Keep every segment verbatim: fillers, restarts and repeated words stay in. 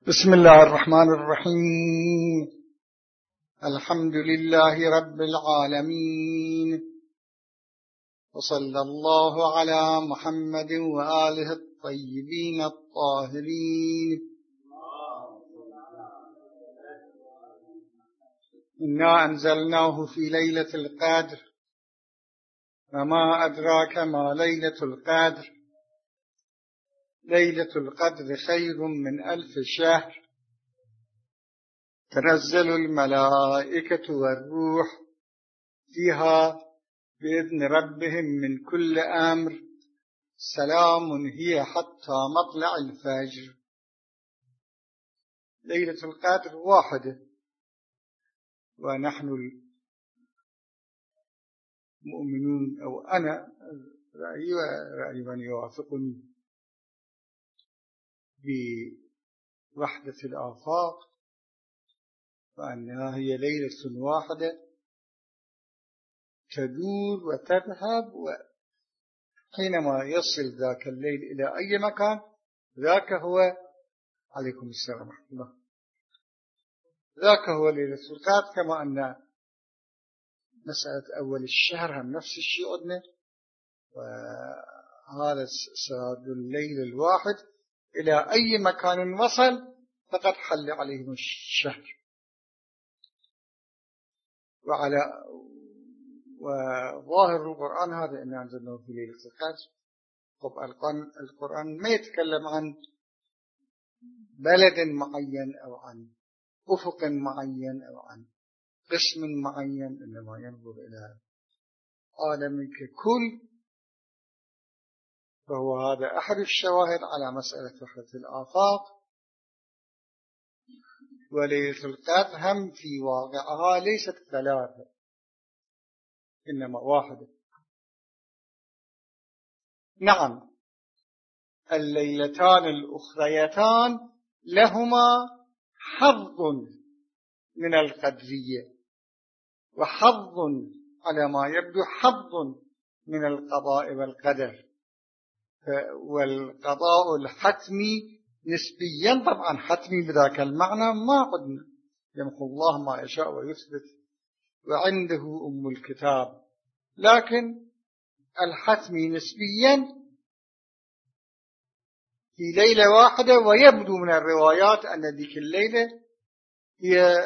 بسم الله الرحمن الرحيم. الحمد لله رب العالمين، وصلى الله على محمد وآله الطيبين الطاهرين. إنا أنزلناه في ليلة القدر، وما أدراك ما ليلة القدر. ليلة القدر خير من ألف شهر، تنزل الملائكة والروح فيها بإذن ربهم من كل أمر، سلام هي حتى مطلع الفجر. ليلة القدر واحدة، ونحن المؤمنون أو أنا رأيي ورأي من يوافقني بوحدة الآفاق، وأنها هي ليلة واحدة تدور وتذهب، وحينما يصل ذاك الليل إلى أي مكان ذاك هو عليكم السلام ورحمة الله ذاك هو ليلة القدر. كما أن مسألة أول الشهر هم نفس الشيء عندنا، وهذا ساد الليل الواحد إلى أي مكان وصل فقد حل عليهم الشهر. وعلى وظاهر القرآن هذا إن أنزلناه في ليلة القدر. طب القرآن ما يتكلم عن بلد معين أو عن أفق معين أو عن قسم معين، إنما ينظر إلى عالم ككل. فهو هذا أحد الشواهد على مسألة وحدة الآفاق. وليلة القدر هم في واقعها ليست ثلاثة، إنما واحدة. نعم، الليلتان الأخريتان لهما حظ من القدرية، وحظ على ما يبدو حظ من القضاء والقدر. والقضاء الحتمي نسبيا طبعا حتمي بذاك المعنى ما قدنا، يمحو الله ما يشاء ويثبت وعنده أم الكتاب، لكن الحتمي نسبيا في ليلة واحدة. ويبدو من الروايات أن ذيك الليلة هي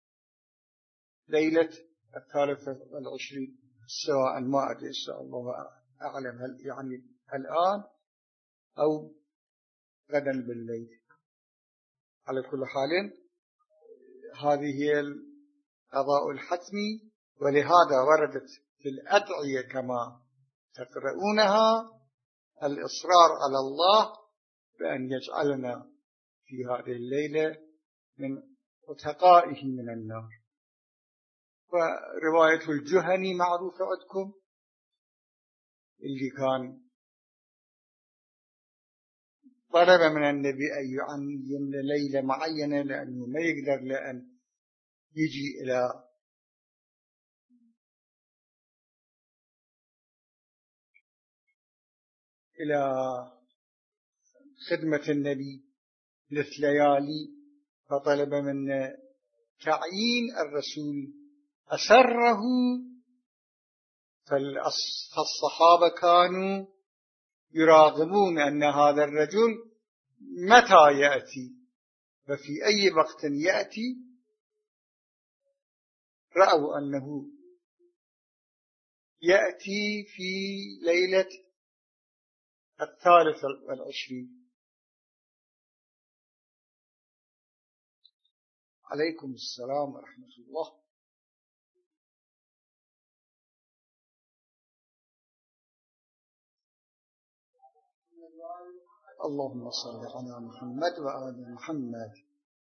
ليلة الثالثة والعشرين، سواء ما أدري إن الله أعلم هل يعني الآن أو غدا بالليل. على كل حال هذه هي القضاء الحتمي، ولهذا وردت في الأدعية كما تقرؤونها الإصرار على الله بأن يجعلنا في هذه الليلة من عتقائه من النار. ورواية الجهني معروفة عندكم، اللي كان طلب من النبي أن يعين ليلة معينة لأنه ما يقدر لأن يجي إلى إلى خدمة النبي ثلاث ليالي، فطلب من تعيين الرسول أسره. فالصحابة كانوا يراقبون أن هذا الرجل متى يأتي وفي أي وقت يأتي. رأوا أنه يأتي في ليلة الثالث والعشرين. عليكم السلام ورحمة الله. اللهم صل على محمد وآل محمد.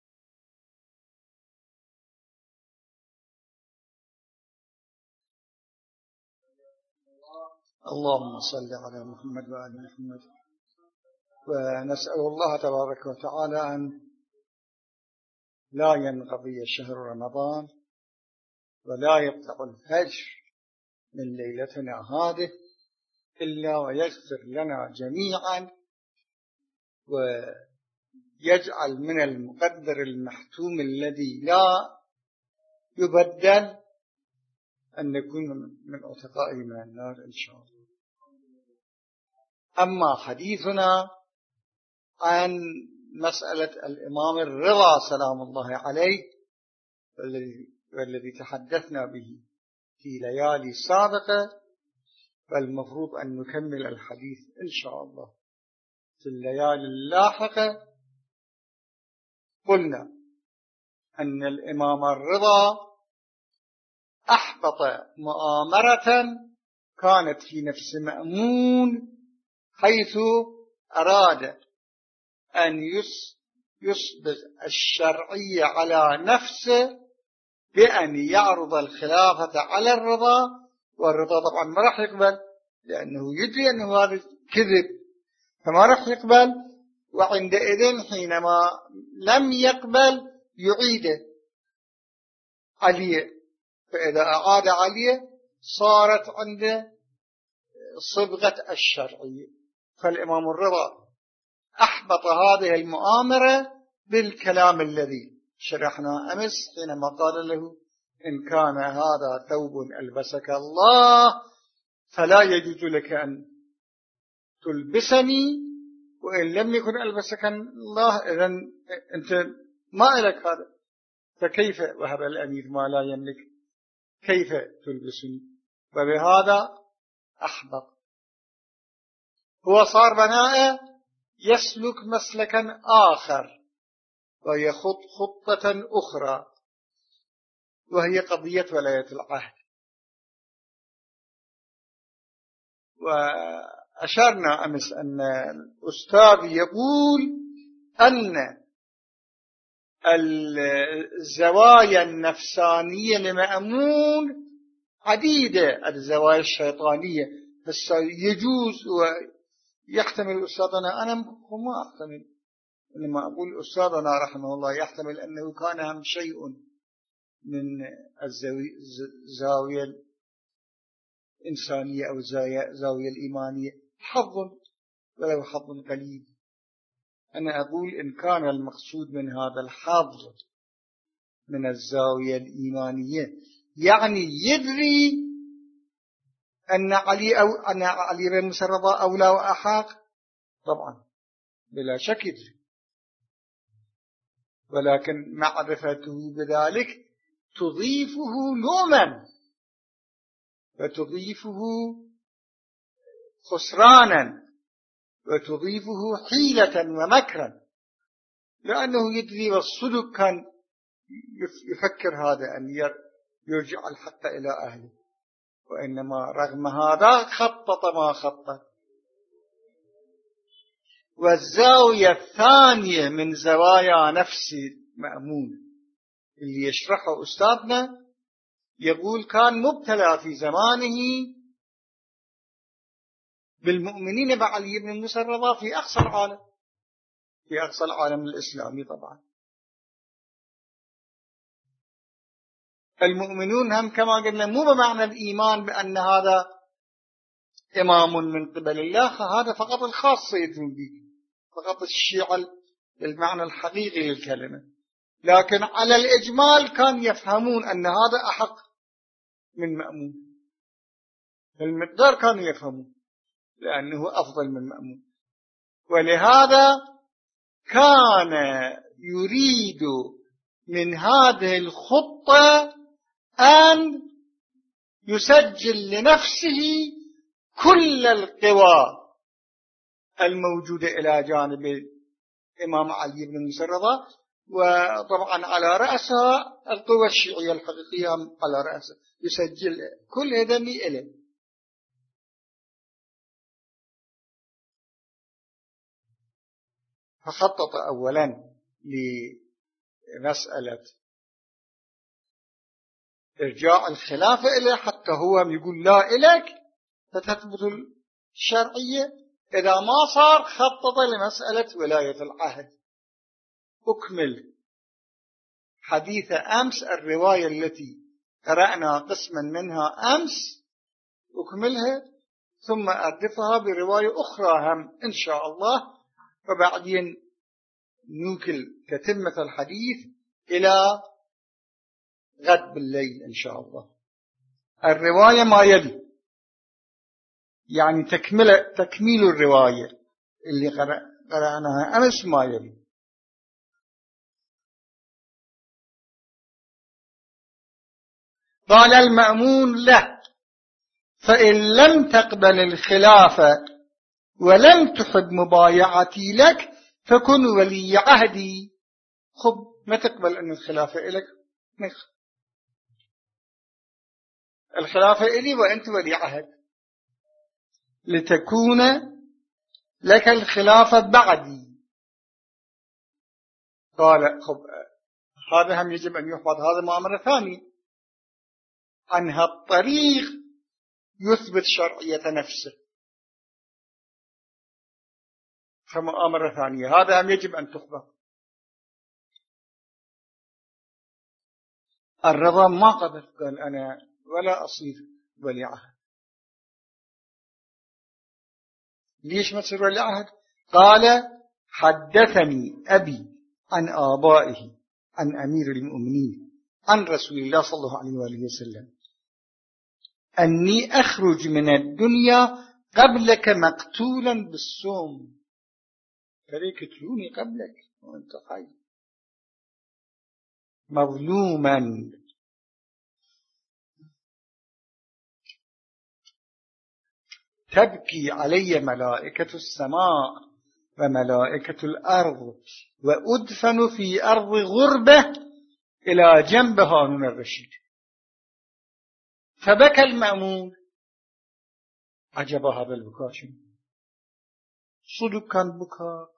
اللهم صل على محمد وآل محمد. ونسأل الله تبارك وتعالى أن لا ينقضي شهر رمضان ولا يطلع الفجر من ليلتنا هذه إلا ويغفر لنا جميعا يجعل من المقدر المحتوم الذي لا يبدل أن نكون من عتقائه من النار إن شاء الله. أما حديثنا عن مسألة الإمام الرضا سلام الله عليه والذي تحدثنا به في ليالي سابقة، فالمفروض أن نكمل الحديث إن شاء الله في الليالي اللاحقة. قلنا أن الإمام الرضا أحبط مؤامرة كانت في نفس مأمون، حيث أراد أن يثبت الشرعية على نفسه بأن يعرض الخلافة على الرضا، والرضا طبعا ما راح يقبل لأنه يدري أنه هذا كذب، فما راح يقبل. وعندئذ حينما لم يقبل يعيده علي، فإذا أعاد علي صارت عنده صبغة الشرعية. فالإمام الرضا أحبط هذه المؤامرة بالكلام الذي شرحنا أمس حينما قال له إن كان هذا ثوب ألبسك الله فلا يجوز لك أن تلبسني، وإن لم يكن ألبسك الله إذن أنت ما لك هذا، فكيف وهب الأمير ما لا يملك كيف تلبسني؟ وبهذا أحبط. هو صار بناء يسلك مسلكا آخر ويخط خطة أخرى، وهي قضية ولاية العهد. وأشرنا أمس أن الأستاذ يقول أن الزوايا النفسانية لمأمون عديدة، الزوايا الشيطانية يجوز ويحتمل أستاذنا، أنا ما أحتمل، لما أقول أستاذنا رحمه الله يحتمل أنه كان هم شيء من الزاوية الإنسانية أو الزاوية الإيمانية، حظ ولو حظ قليل. أنا أقول إن كان المقصود من هذا الحظ من الزاوية الإيمانية يعني يدري أن علي أو أن علي بن موسى الرضا أولى وأحق، طبعا بلا شك يدري، ولكن معرفته بذلك تضيفه لوما وتضيفه خسرانا وتضيفه حيلة ومكرا، لأنه يدري والصدق كان يفكر هذا أن يرجع الحق إلى أهله، وإنما رغم هذا خطط ما خطط. والزاوية الثانية من زوايا نفس مأمون اللي يشرحه أستاذنا يقول كان مبتلى في زمانه بالمؤمنين مع علي بن موسى الرضا في أقصى العالم، في أقصى العالم الإسلامي. طبعا المؤمنون هم كما قلنا مو بمعنى الإيمان بأن هذا إمام من قبل الله، هذا فقط الخاصة يدرون به، فقط الشيعة بالمعنى الحقيقي للكلمة، لكن على الإجمال كان يفهمون أن هذا أحق من مأمون، المقدار كانوا يفهمون لأنه أفضل من مأمون. ولهذا كان يريد من هذه الخطة أن يسجل لنفسه كل القوى الموجودة إلى جانب الإمام علي بن موسى الرضا، وطبعا على رأسها القوى الشيعية الحقيقية على رأسها، يسجل كل هذا إليه. فخطط أولا لمسألة إرجاع الخلافة إليه حتى هو يقول لا إليك فتثبت الشرعية. إذا ما صار خطط لمسألة ولاية العهد. أكمل حديث أمس، الرواية التي قرأنا قسما منها أمس أكملها ثم أردفها برواية أخرى هم إن شاء الله، وبعدين نوكل تتمة الحديث إلى غد بالليل إن شاء الله. الرواية ما يلي، يعني تكمل تكميل الرواية اللي قرأناها أمس ما يلي. قال المأمون له: فإن لم تقبل الخلافة ولم تحب مبايعتي لك فكن ولي عهدي. خب ما تقبل أن الخلافة إليك، الخلافة إلي وأنت ولي عهد، لتكون لك الخلافة بعدي. قال: خب هذا هم يجب أن يحفظ، هذا مؤامرة ثانية، عن هالطريق يثبت شرعية نفسه، فمؤامرة ثانية، هذا هم يجب أن تخبر. الرضا ما قبل، قال أنا ولا أصير ولي عهد. ليش ما تصير ولي عهد؟ قال: حدثني أبي عن آبائه عن أمير المؤمنين عن رسول الله صلى الله عليه وآله وسلم أني أخرج من الدنيا قبلك مقتولا بالصوم. فريك تلوني قبلك وانت حي مظلوما. تبكي علي ملائكة السماء وملائكة الأرض وأدفن في أرض غربة إلى جنب هارون الرشيد. فبكى المأمون. عجب هذا البكاء، صدق كان بكاء،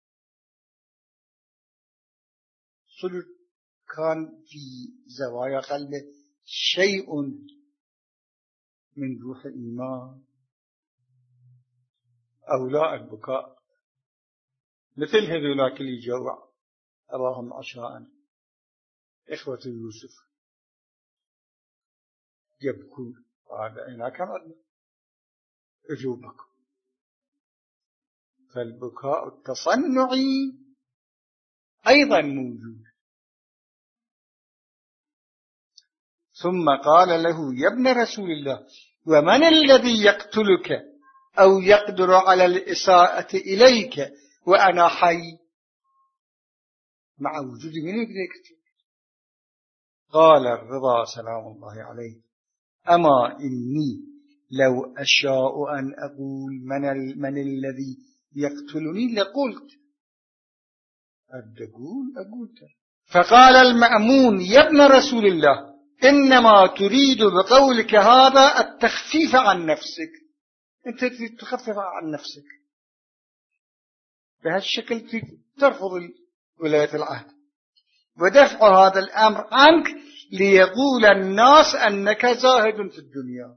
صدق كان في زوايا قلبه شيء من روح الإيمان. أولاء البكاء مثل هذولاك اللي جوع أراهم عشاء، إخوة يوسف يبكون. هذا إنا كان أجوبكم. فالبكاء التصنعي أيضا موجود. ثم قال له: يا ابن رسول الله، ومن الذي يقتلك أو يقدر على الإساءة إليك وأنا حي؟ مع وجود من يقتل؟ قال الرضا سلام الله عليه: أما إني لو أشاء أن أقول من, ال... من الذي يقتلني لقلت. أقول أقول. فقال المأمون: يا ابن رسول الله، إنما تريد بقولك هذا التخفيف عن نفسك، أنت تريد تخفف عن نفسك بهالشكل، ترفض ولاية العهد ودفع هذا الأمر عنك ليقول الناس أنك زاهد في الدنيا.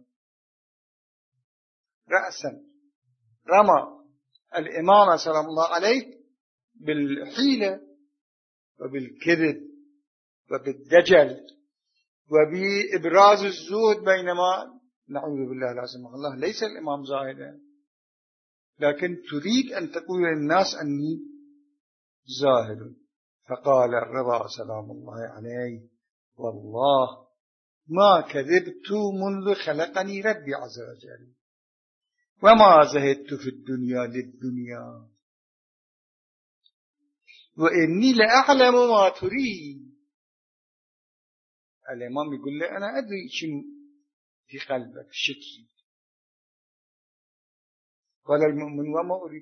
رأسا رمى الإمام سلام الله عليه بالحيلة وبالكذب وبالدجل وبإبراز الزهد، بينما نعوذ بالله لا سمح الله ليس الإمام زاهدا، لكن تريد أن تقول للناس أني زاهد. فقال الرضا سلام الله عليه: والله ما كذبت منذ خلقني ربي عز وجل، وما زهدت في الدنيا للدنيا، وإني لأعلم ما تريد. الإمام يقول له: أنا أدري شنو في قلبك، شكي. قال المؤمن: وما أريد،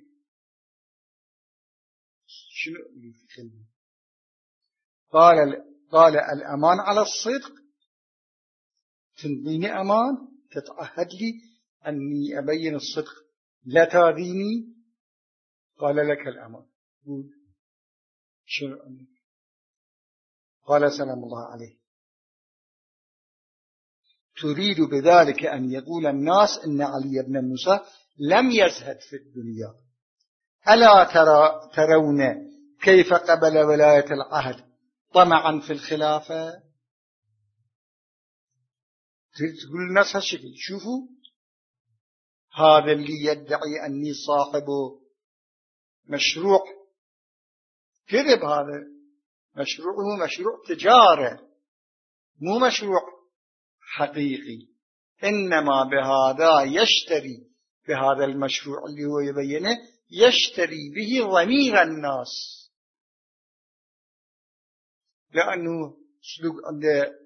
شنو أريد في قلبي؟ قال قال الأمان على الصدق، تنطيني أمان، تتعهد لي أني أبين الصدق لا تاذيني. قال: لك الأمان. قول شنو أمين؟ قال سلام الله عليه: تريد بذلك أن يقول الناس إن علي بن موسى لم يزهد في الدنيا. ألا ترى ترون كيف قبل ولاية العهد طمعا في الخلافة؟ تريد تقول الناس هالشكل، شوفوا هذا اللي يدعي أني صاحب مشروع كذب هذا، مشروعه مشروع تجارة مو مشروع حقيقي، إنما بهذا يشتري، بهذا المشروع اللي هو يبينه يشتري به ضمير الناس، لأنه سلوك عنده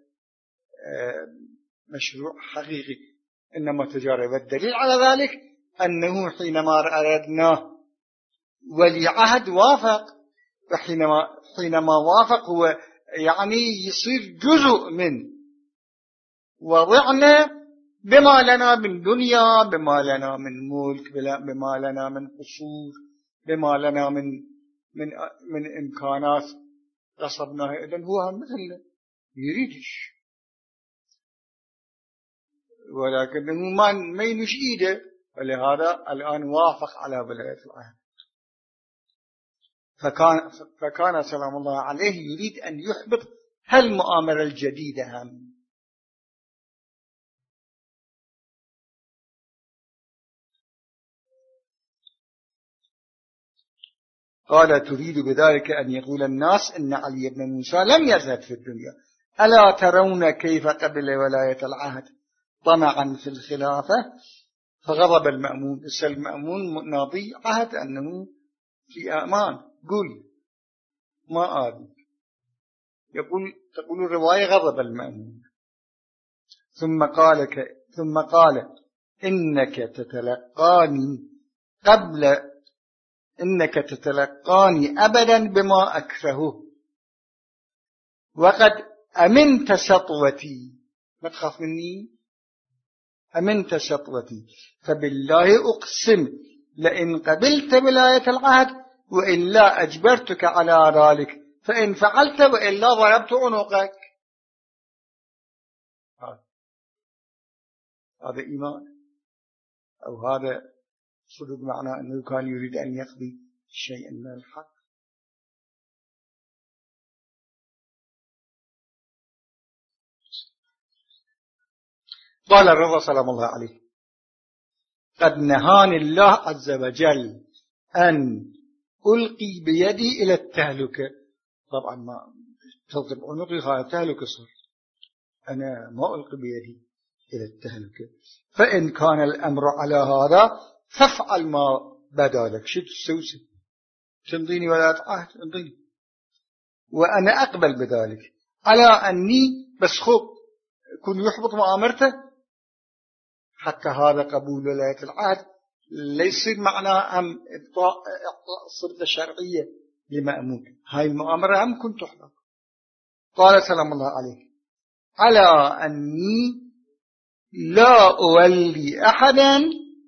مشروع حقيقي إنما تجارة. والدليل على ذلك أنه حينما أردناه ولي عهد وافق، وحينما حينما وافق هو يعني يصير جزء من وضعنا، بما لنا من دنيا، بما لنا من ملك، بما لنا من قصور، بما لنا من من من إمكانات غصبناها. إذن هو مثلنا يريدش، ولكنه ما ما ينش إيده، ولهذا الآن وافق على ولاية العهد. فكان فكان سلام الله عليه يريد أن يحبط هالمؤامرة الجديدة هم. قال: تريد بذلك أن يقول الناس إن علي بن موسى لم يزهد في الدنيا، ألا ترون كيف قبل ولاية العهد طمعا في الخلافة؟ فغضب المأمون. المأمون ناضي عهد أنه في أمان، قل ما آذي، يقول تقول الرواية غضب المأمون. ثم قال ك... ثم قال إنك تتلقاني قبل إنك تتلقاني أبدا بما أكرهه، وقد أمنت سطوتي، ما تخاف مني، أمنت سطوتي، فبالله أقسم لئن قبلت ولاية العهد وإلا أجبرتك على ذلك، فإن فعلت وإلا ضربت عنقك. هذا إيمان، أو هذا صدق معنى أنه كان يريد أن يقضي شيئا من الحق. قال الرضا سلام الله عليه: قد نهاني الله عز وجل أن ألقي بيدي إلى التهلكة. طبعا ما تضرب عنقي هذا تهلكة صار، أنا ما ألقي بيدي إلى التهلكة. فإن كان الأمر على هذا فافعل ما بدا لك، شو تسوي؟ تنضيني ولا عهد انضيني، وأنا أقبل بذلك، على أني بس خب كن يحبط مؤامرته. حتى هذا قبول ولاية العهد ليس معناه هم إعطاء السلطة الشرعية لمأمون، هاي المؤامرة هم كنت تحبط. قال سلام الله عليه: على أني لا أولي أحدا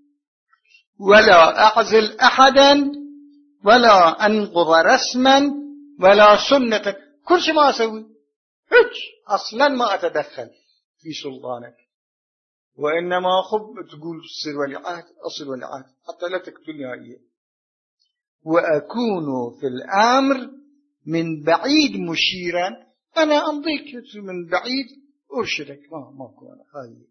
ولا أعزل أحدا ولا أنقض رسما ولا سنة، كل شيء ما أسوي، هيك أصلا ما أتدخل في سلطانك، وإنما خب تقول سر ولي عهد أصل ولي عهد حتى لا تقتلني هي، وأكون في الأمر من بعيد مشيرا، أنا أمضيك من بعيد أرشدك، ما ما أكون هاي.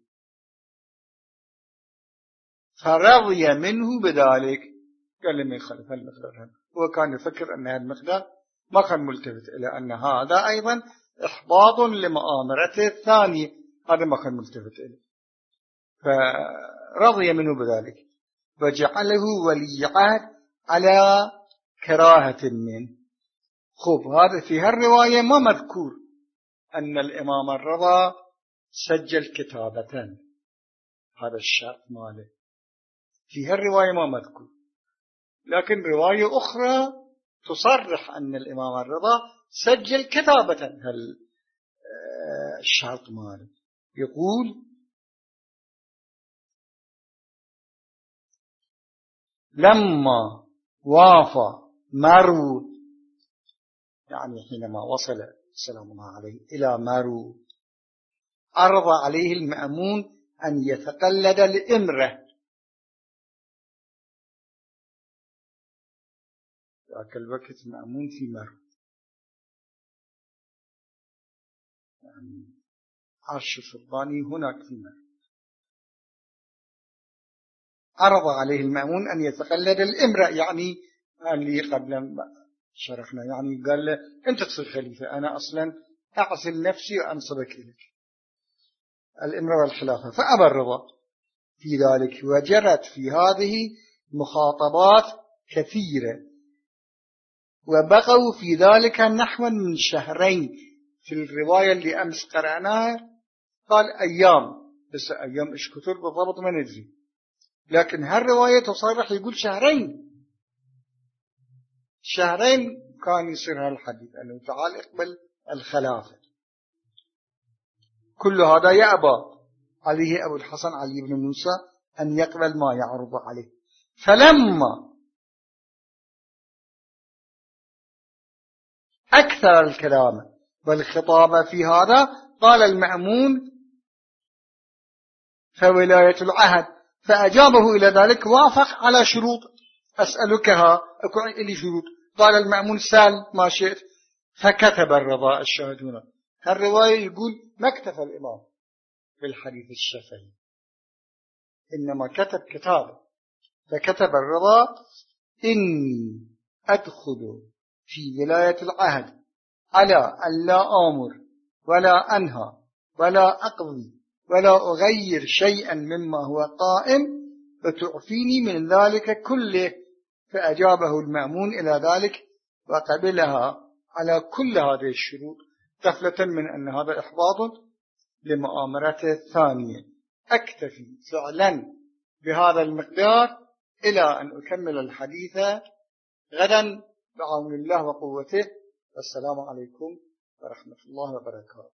فرضي منه بذلك، قال لي ما يخالف المقدار هذا. هو كان يفكر أن هذا المقدار ما كان ملتفت إلى أن هذا أيضا إحباط لمؤامرته الثانية، هذا ما كان ملتفت إليه، فرضي منه بذلك وجعله ولي عهد على كراهة منه. خب هذا في هالرواية ما مذكور أن الإمام الرضا سجل كتابة، هذا الشرط ماله في هالرواية ما مذكور، لكن رواية أخرى تصرح أن الإمام الرضا سجل كتابة هل الشرط ماله. يقول: لما وافى مرو، يعني حينما وصل سلام الله عليه إلى مرو، عرض عليه المأمون أن يتقلد الإمرة. ذاك الوقت المأمون في مرو، يعني عرش السلطاني هناك في مرو. عرض عليه المأمون أن يتقلد الإمرة، يعني اللي قبل شرفنا، يعني قال له أنت تصير خليفة، أنا أصلا أعزل نفسي وأنصبك إليك الإمرة والخلافة. فأبى الرضا في ذلك، وجرت في هذه مخاطبات كثيرة، وبقوا في ذلك نحو من شهرين. في الرواية اللي أمس قرأناها قال أيام، بس أيام إيش كتر بالضبط ما ندري، لكن هالرواية تصرح يقول شهرين. شهرين كان يصير هالحديث أنه تعال اقبل الخلافة. كل هذا يأبى عليه أبو الحسن علي بن موسى أن يقبل ما يعرض عليه. فلما أكثر الكلام والخطاب في هذا قال المأمون فولاية العهد، فأجابه إلى ذلك وافق على شروط. أسألكها أكو إلي شروط. قال المأمون سال ما شئت، فكتب الرضا. الشاهد هنا الرواية يقول ما اكتفى الإمام بالحديث الشفهي، إنما كتب كتابه، فكتب الرضا إني أدخل في ولاية العهد على أن لا آمر ولا أنهى ولا أقضي ولا أغير شيئا مما هو قائم، وتعفيني من ذلك كله. فأجابه المأمون إلى ذلك وقبلها على كل هذه الشروط، غفلة من أن هذا إحباط لمؤامرته الثانية. أكتفي فعلا بهذا المقدار إلى أن أكمل الحديث غدا بعون الله وقوته. والسلام عليكم ورحمة الله وبركاته.